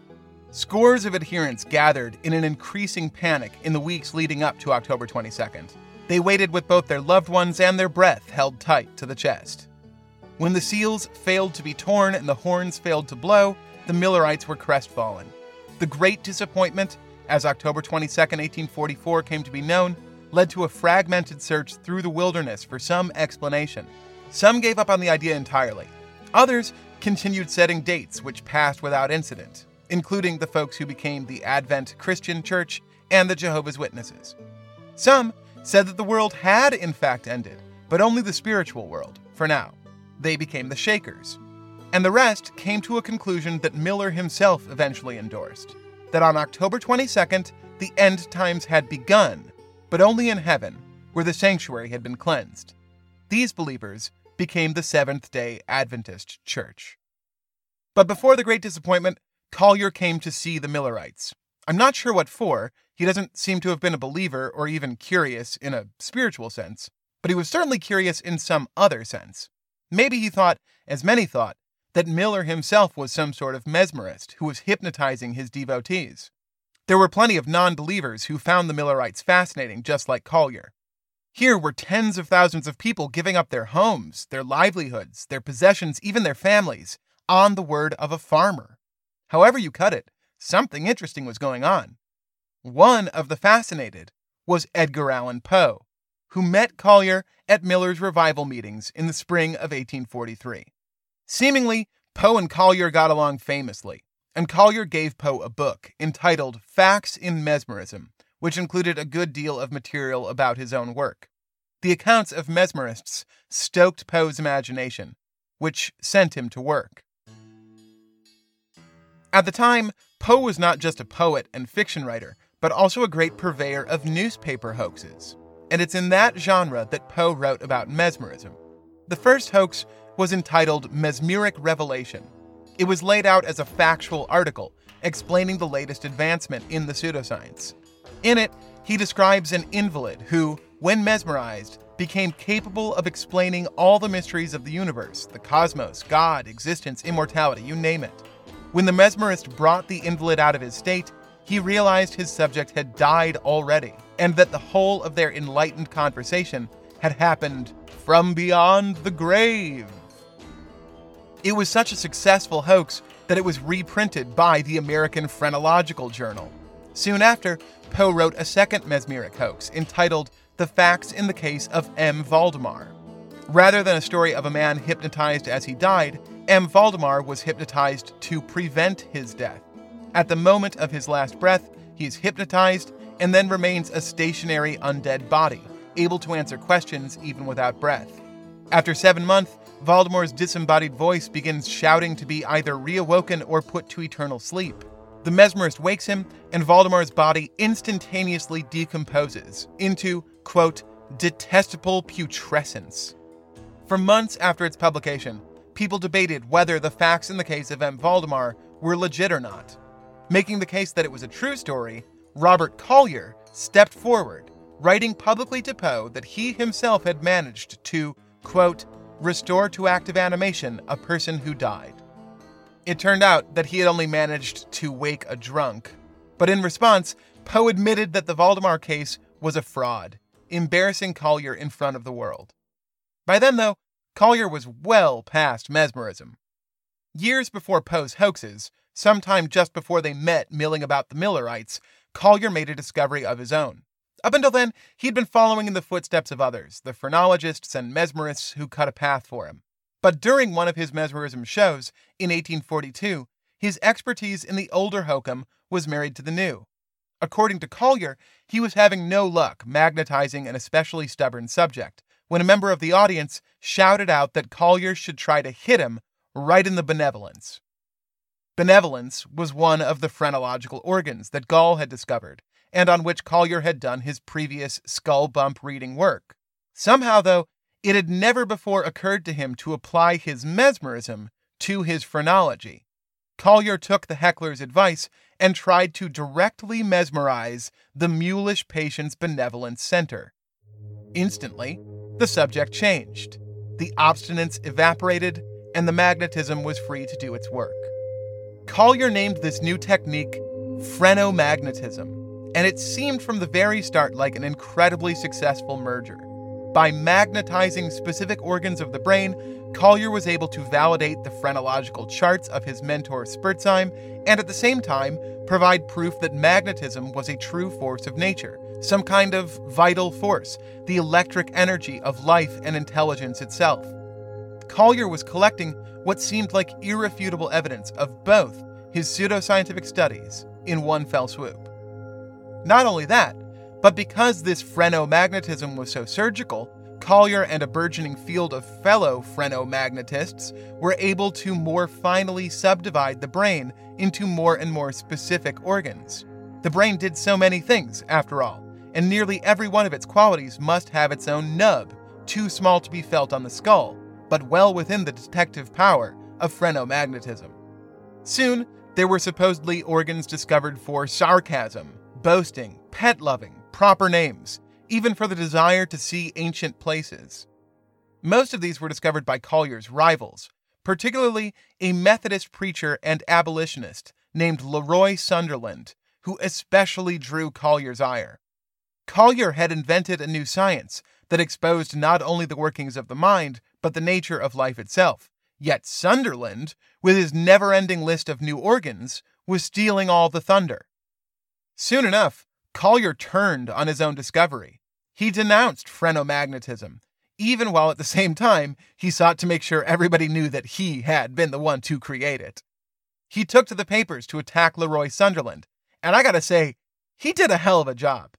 Scores of adherents gathered in an increasing panic in the weeks leading up to October 22nd. They waited with both their loved ones and their breath held tight to the chest. When the seals failed to be torn and the horns failed to blow, the Millerites were crestfallen. The Great Disappointment, as October 22, 1844 came to be known, led to a fragmented search through the wilderness for some explanation. Some gave up on the idea entirely. Others continued setting dates which passed without incident, including the folks who became the Advent Christian Church and the Jehovah's Witnesses. Some said that the world had in fact ended, but only the spiritual world, for now. They became the Shakers. And the rest came to a conclusion that Miller himself eventually endorsed, that on October 22nd, the end times had begun, but only in heaven, where the sanctuary had been cleansed. These believers became the Seventh-day Adventist Church. But before the Great Disappointment, Collier came to see the Millerites. I'm not sure what for. He doesn't seem to have been a believer or even curious in a spiritual sense, but he was certainly curious in some other sense. Maybe he thought, as many thought, that Miller himself was some sort of mesmerist who was hypnotizing his devotees. There were plenty of non-believers who found the Millerites fascinating, just like Collier. Here were tens of thousands of people giving up their homes, their livelihoods, their possessions, even their families, on the word of a farmer. However you cut it, something interesting was going on. One of the fascinated was Edgar Allan Poe, who met Collier at Miller's revival meetings in the spring of 1843. Seemingly, Poe and Collier got along famously, and Collier gave Poe a book entitled Facts in Mesmerism, which included a good deal of material about his own work. The accounts of mesmerists stoked Poe's imagination, which sent him to work. At the time, Poe was not just a poet and fiction writer, but also a great purveyor of newspaper hoaxes. And it's in that genre that Poe wrote about mesmerism. The first hoax was entitled Mesmeric Revelation. It was laid out as a factual article explaining the latest advancement in the pseudoscience. In it, he describes an invalid who, when mesmerized, became capable of explaining all the mysteries of the universe, the cosmos, God, existence, immortality, you name it. When the mesmerist brought the invalid out of his state, he realized his subject had died already, and that the whole of their enlightened conversation had happened from beyond the grave. It was such a successful hoax that it was reprinted by the American Phrenological Journal. Soon after, Poe wrote a second mesmeric hoax entitled The Facts in the Case of M. Valdemar. Rather than a story of a man hypnotized as he died, M. Valdemar was hypnotized to prevent his death. At the moment of his last breath, he is hypnotized and then remains a stationary undead body, able to answer questions even without breath. After 7 months, Valdemar's disembodied voice begins shouting to be either reawoken or put to eternal sleep. The mesmerist wakes him, and Valdemar's body instantaneously decomposes into, quote, detestable putrescence. For months after its publication, people debated whether the facts in the case of M. Valdemar were legit or not. Making the case that it was a true story, Robert Collier stepped forward, writing publicly to Poe that he himself had managed to, quote, restore to active animation a person who died. It turned out that he had only managed to wake a drunk, but in response, Poe admitted that the Valdemar case was a fraud, embarrassing Collier in front of the world. By then, though, Collier was well past mesmerism. Years before Poe's hoaxes, sometime just before they met milling about the Millerites, Collier made a discovery of his own. Up until then, he'd been following in the footsteps of others, the phrenologists and mesmerists who cut a path for him. But during one of his mesmerism shows, in 1842, his expertise in the older hokum was married to the new. According to Collier, he was having no luck magnetizing an especially stubborn subject, when a member of the audience shouted out that Collier should try to hit him right in the benevolence. Benevolence was one of the phrenological organs that Gall had discovered, and on which Collier had done his previous skull bump reading work. Somehow, though, it had never before occurred to him to apply his mesmerism to his phrenology. Collier took the heckler's advice and tried to directly mesmerize the mulish patient's benevolence center. Instantly, the subject changed. The obstinance evaporated, and the magnetism was free to do its work. Collier named this new technique phrenomagnetism, and it seemed from the very start like an incredibly successful merger. By magnetizing specific organs of the brain, Collier was able to validate the phrenological charts of his mentor Spurzheim, and at the same time provide proof that magnetism was a true force of nature, some kind of vital force, the electric energy of life and intelligence itself. Collier was collecting what seemed like irrefutable evidence of both his pseudoscientific studies in one fell swoop. Not only that, but because this phrenomagnetism was so surgical, Collier and a burgeoning field of fellow phrenomagnetists were able to more finely subdivide the brain into more and more specific organs. The brain did so many things, after all, and nearly every one of its qualities must have its own nub, too small to be felt on the skull, but well within the detective power of phrenomagnetism. Soon, there were supposedly organs discovered for sarcasm, boasting, pet-loving, proper names, even for the desire to see ancient places. Most of these were discovered by Collier's rivals, particularly a Methodist preacher and abolitionist named Leroy Sunderland, who especially drew Collier's ire. Collier had invented a new science that exposed not only the workings of the mind, but the nature of life itself. Yet Sunderland, with his never-ending list of new organs, was stealing all the thunder. Soon enough, Collier turned on his own discovery. He denounced phrenomagnetism, even while at the same time he sought to make sure everybody knew that he had been the one to create it. He took to the papers to attack Leroy Sunderland, and I gotta say, he did a hell of a job.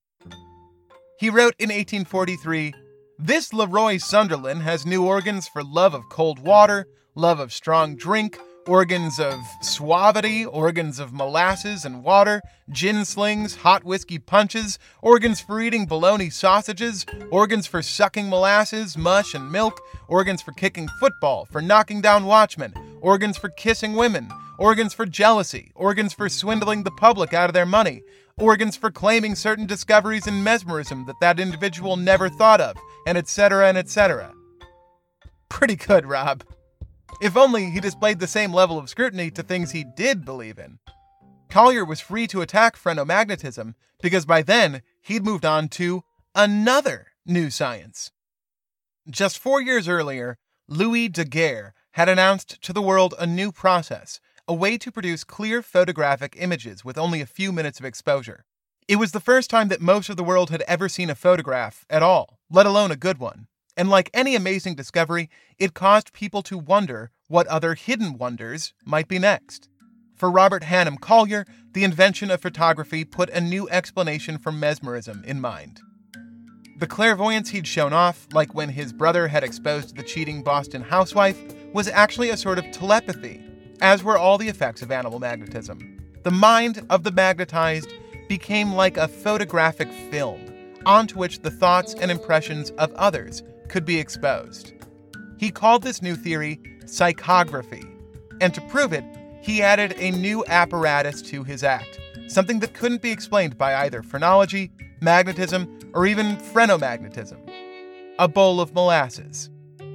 He wrote in 1843, "This Leroy Sunderland has new organs for love of cold water, love of strong drink, organs of suavity, organs of molasses and water, gin slings, hot whiskey punches, organs for eating bologna sausages, organs for sucking molasses, mush, and milk, organs for kicking football, for knocking down watchmen, organs for kissing women, organs for jealousy, organs for swindling the public out of their money, organs for claiming certain discoveries in mesmerism that individual never thought of, and etc., and etc." Pretty good, Rob. If only he displayed the same level of scrutiny to things he did believe in. Collier was free to attack phrenomagnetism because by then he'd moved on to another new science. Just 4 years earlier, Louis Daguerre had announced to the world a new process, a way to produce clear photographic images with only a few minutes of exposure. It was the first time that most of the world had ever seen a photograph at all, let alone a good one. And like any amazing discovery, it caused people to wonder what other hidden wonders might be next. For Robert Hannum Collier, the invention of photography put a new explanation for mesmerism in mind. The clairvoyance he'd shown off, like when his brother had exposed the cheating Boston housewife, was actually a sort of telepathy, as were all the effects of animal magnetism. The mind of the magnetized became like a photographic film, onto which the thoughts and impressions of others could be exposed. He called this new theory psychography, and to prove it, he added a new apparatus to his act, something that couldn't be explained by either phrenology, magnetism, or even phrenomagnetism: a bowl of molasses.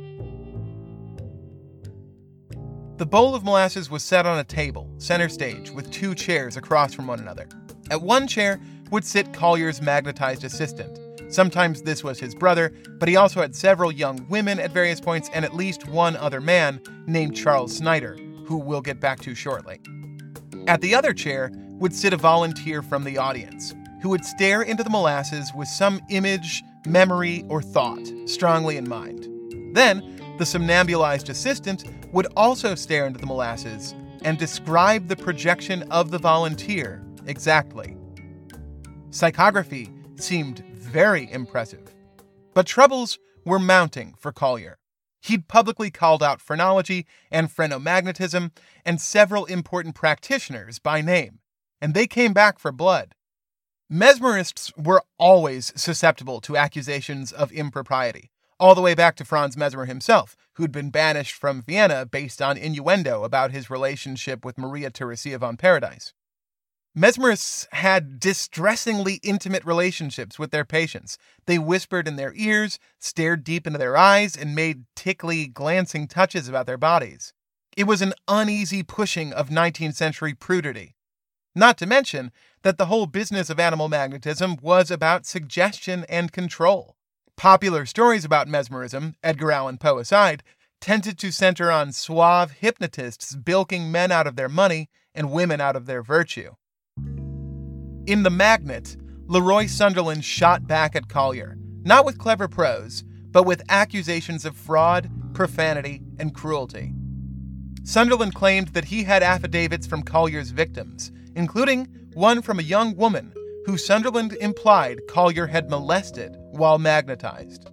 The bowl of molasses was set on a table, center stage, with 2 chairs across from one another. At one chair would sit Collier's magnetized assistant. Sometimes this was his brother, but he also had several young women at various points and at least one other man named Charles Snyder, who we'll get back to shortly. At the other chair would sit a volunteer from the audience, who would stare into the molasses with some image, memory, or thought strongly in mind. Then, the somnambulized assistant would also stare into the molasses and describe the projection of the volunteer exactly. Psychography seemed very impressive. But troubles were mounting for Collier. He'd publicly called out phrenology and phrenomagnetism and several important practitioners by name, and they came back for blood. Mesmerists were always susceptible to accusations of impropriety, all the way back to Franz Mesmer himself, who'd been banished from Vienna based on innuendo about his relationship with Maria Theresia von Paradise. Mesmerists had distressingly intimate relationships with their patients. They whispered in their ears, stared deep into their eyes, and made tickly, glancing touches about their bodies. It was an uneasy pushing of 19th century prudity. Not to mention that the whole business of animal magnetism was about suggestion and control. Popular stories about mesmerism, Edgar Allan Poe aside, tended to center on suave hypnotists bilking men out of their money and women out of their virtue. In The Magnet, Leroy Sunderland shot back at Collier, not with clever prose, but with accusations of fraud, profanity, and cruelty. Sunderland claimed that he had affidavits from Collier's victims, including one from a young woman who Sunderland implied Collier had molested while magnetized.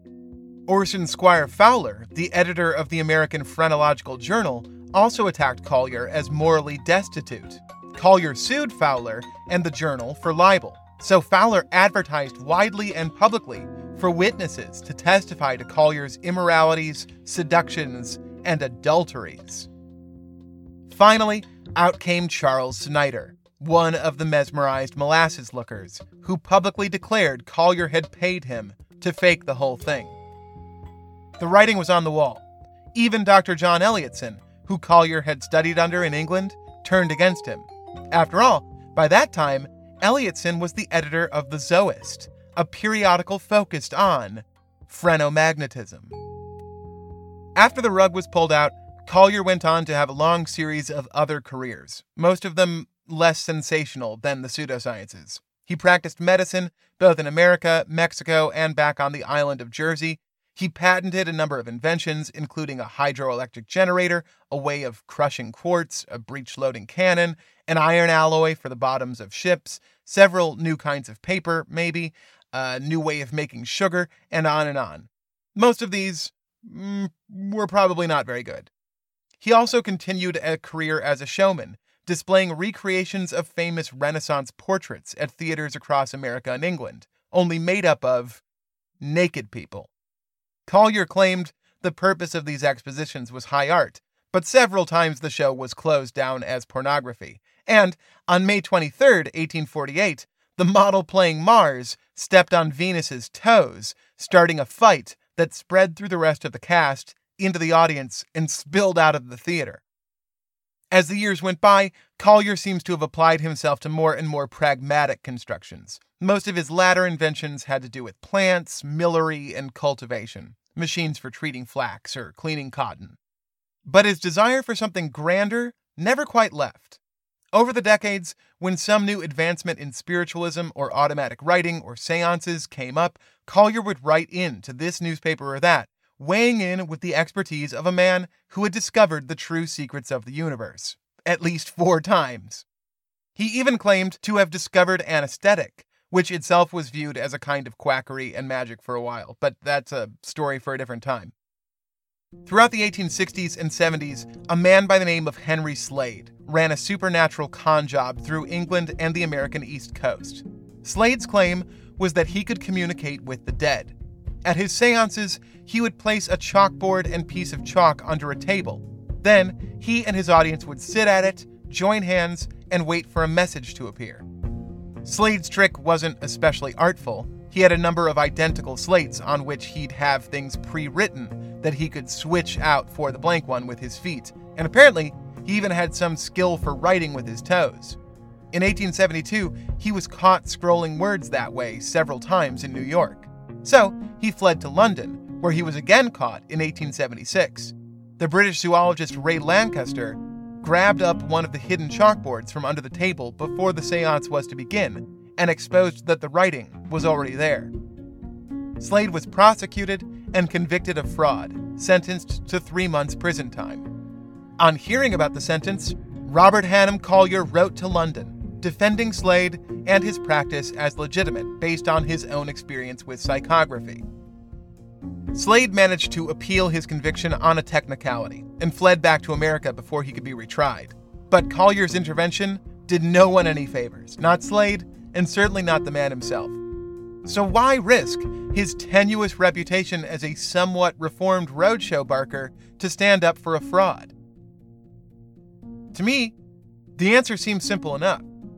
Orson Squire Fowler, the editor of the American Phrenological Journal, also attacked Collier as morally destitute. Collier sued Fowler and the journal for libel, so Fowler advertised widely and publicly for witnesses to testify to Collier's immoralities, seductions, and adulteries. Finally, out came Charles Snyder, one of the mesmerized molasses lookers, who publicly declared Collier had paid him to fake the whole thing. The writing was on the wall. Even Dr. John Elliotson, who Collier had studied under in England, turned against him. After all, by that time, Elliotson was the editor of The Zoist, a periodical focused on phrenomagnetism. After the rug was pulled out, Collier went on to have a long series of other careers, most of them less sensational than the pseudosciences. He practiced medicine both in America, Mexico, and back on the island of Jersey. He patented a number of inventions, including a hydroelectric generator, a way of crushing quartz, a breech-loading cannon, an iron alloy for the bottoms of ships, several new kinds of paper, maybe, a new way of making sugar, and on and on. Most of these were probably not very good. He also continued a career as a showman, displaying recreations of famous Renaissance portraits at theaters across America and England, only made up of naked people. Collier claimed the purpose of these expositions was high art, but several times the show was closed down as pornography. And on May 23, 1848, the model playing Mars stepped on Venus's toes, starting a fight that spread through the rest of the cast, into the audience, and spilled out of the theater. As the years went by, Collier seems to have applied himself to more and more pragmatic constructions. Most of his latter inventions had to do with plants, millery, and cultivation, machines for treating flax or cleaning cotton. But his desire for something grander never quite left. Over the decades, when some new advancement in spiritualism or automatic writing or seances came up, Collier would write in to this newspaper or that, weighing in with the expertise of a man who had discovered the true secrets of the universe, at least 4 times. He even claimed to have discovered anesthetic, which itself was viewed as a kind of quackery and magic for a while, but that's a story for a different time. Throughout the 1860s and 70s, a man by the name of Henry Slade ran a supernatural con job through England and the American East Coast. Slade's claim was that he could communicate with the dead. At his seances, he would place a chalkboard and piece of chalk under a table. Then, he and his audience would sit at it, join hands, and wait for a message to appear. Slade's trick wasn't especially artful. He had a number of identical slates on which he'd have things pre-written that he could switch out for the blank one with his feet, and apparently, he even had some skill for writing with his toes. In 1872, he was caught scrolling words that way several times in New York. So, he fled to London, where he was again caught in 1876. The British zoologist Ray Lancaster grabbed up one of the hidden chalkboards from under the table before the seance was to begin, and exposed that the writing was already there. Slade was prosecuted and convicted of fraud, sentenced to 3 months prison time. On hearing about the sentence, Robert Hannam Collier wrote to London, defending Slade and his practice as legitimate based on his own experience with psychography. Slade managed to appeal his conviction on a technicality and fled back to America before he could be retried. But Collier's intervention did no one any favors, not Slade, and certainly not the man himself. So why risk his tenuous reputation as a somewhat reformed roadshow barker to stand up for a fraud? To me, the answer seems simple enough.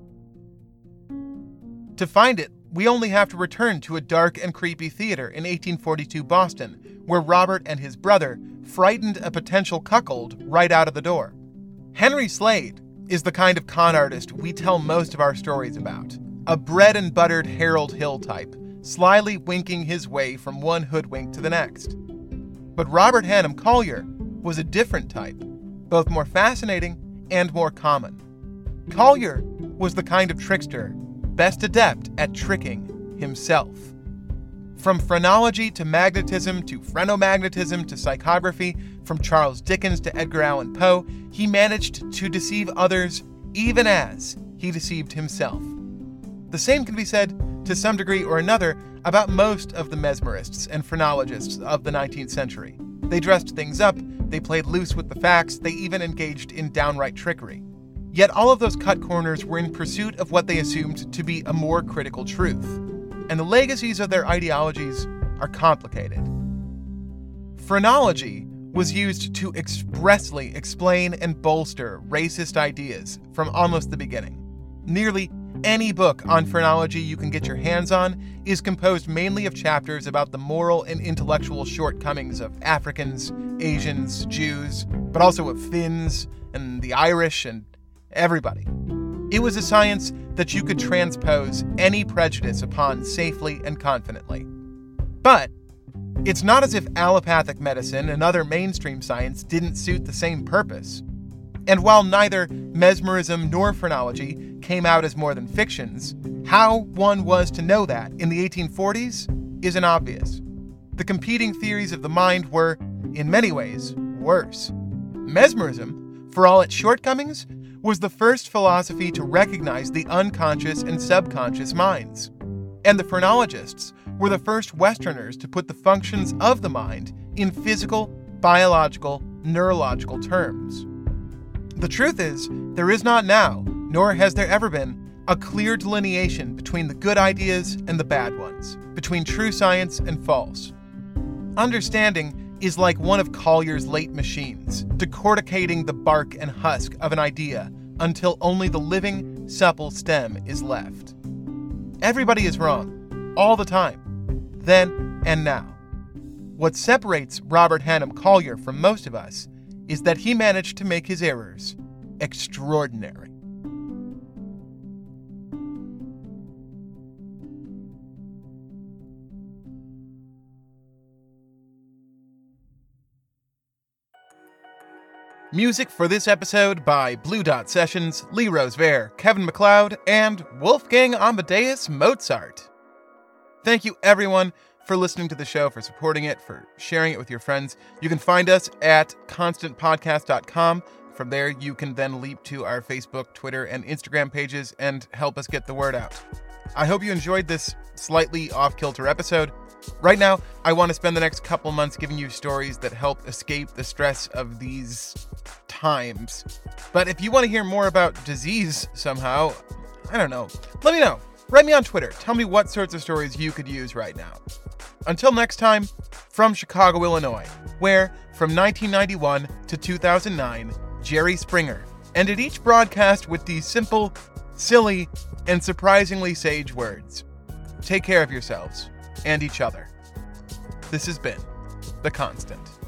To find it, we only have to return to a dark and creepy theater in 1842 Boston, where Robert and his brother frightened a potential cuckold right out of the door. Henry Slade is the kind of con artist we tell most of our stories about, a bread-and-buttered Harold Hill type, slyly winking his way from one hoodwink to the next. But Robert Hannam Collier was a different type, both more fascinating and more common. Collier was the kind of trickster best adept at tricking himself. From phrenology to magnetism to phrenomagnetism to psychography, from Charles Dickens to Edgar Allan Poe, he managed to deceive others even as he deceived himself. The same can be said, to some degree or another, about most of the mesmerists and phrenologists of the 19th century. They dressed things up, they played loose with the facts, they even engaged in downright trickery. Yet all of those cut corners were in pursuit of what they assumed to be a more critical truth. And the legacies of their ideologies are complicated. Phrenology was used to expressly explain and bolster racist ideas from almost the beginning. Nearly any book on phrenology you can get your hands on is composed mainly of chapters about the moral and intellectual shortcomings of Africans, Asians, Jews, but also of Finns and the Irish and everybody. It was a science that you could transpose any prejudice upon safely and confidently. But it's not as if allopathic medicine and other mainstream science didn't suit the same purpose. And while neither mesmerism nor phrenology came out as more than fictions, How one was to know that in the 1840s isn't obvious. The competing theories of the mind were, in many ways, worse. Mesmerism, for all its shortcomings, was the first philosophy to recognize the unconscious and subconscious minds. And the phrenologists were the first Westerners to put the functions of the mind in physical, biological, neurological terms. The truth is, there is not now, nor has there ever been, a clear delineation between the good ideas and the bad ones, between true science and false. Understanding is like one of Collier's late machines, decorticating the bark and husk of an idea until only the living, supple stem is left. Everybody is wrong, all the time, then and now. What separates Robert Hannum Collier from most of us is that he managed to make his errors extraordinary. Music for this episode by Blue Dot Sessions, Lee Rose Vare, Kevin MacLeod, and Wolfgang Amadeus Mozart. Thank you, everyone, for listening to the show, for supporting it, for sharing it with your friends. You can find us at constantpodcast.com. From there, you can then leap to our Facebook, Twitter, and Instagram pages and help us get the word out. I hope you enjoyed this slightly off-kilter episode. Right now, I want to spend the next couple months giving you stories that help escape the stress of these times. But if you want to hear more about disease somehow, I don't know, let me know. Write me on Twitter. Tell me what sorts of stories you could use right now. Until next time, from Chicago, Illinois, where from 1991 to 2009, Jerry Springer ended each broadcast with these simple, silly, and surprisingly sage words. Take care of yourselves and each other. This has been The Constant.